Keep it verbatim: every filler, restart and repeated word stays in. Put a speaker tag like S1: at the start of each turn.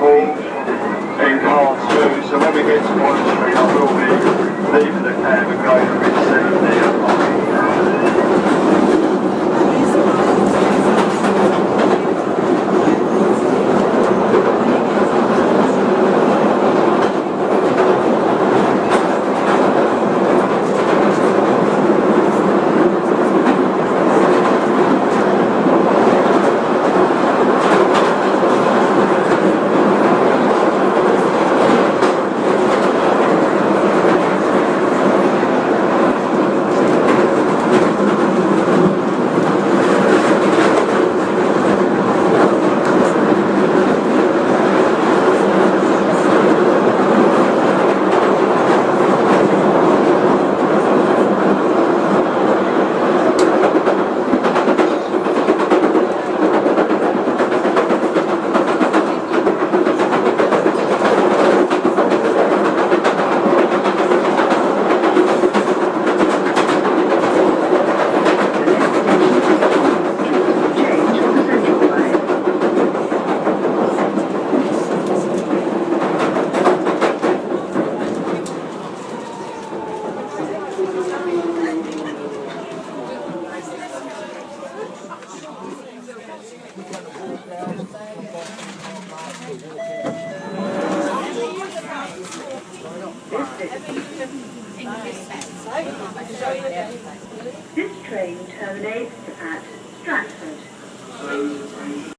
S1: Liverpool in car two, so when we get to Bond Street I will be leaving the cab and going to receive the
S2: This train terminates at Stratford.